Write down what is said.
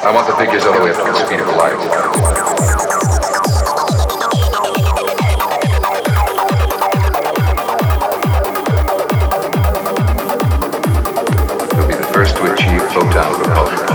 I want the figures all the way up to the speed of light. You'll be the first to achieve photon propulsion.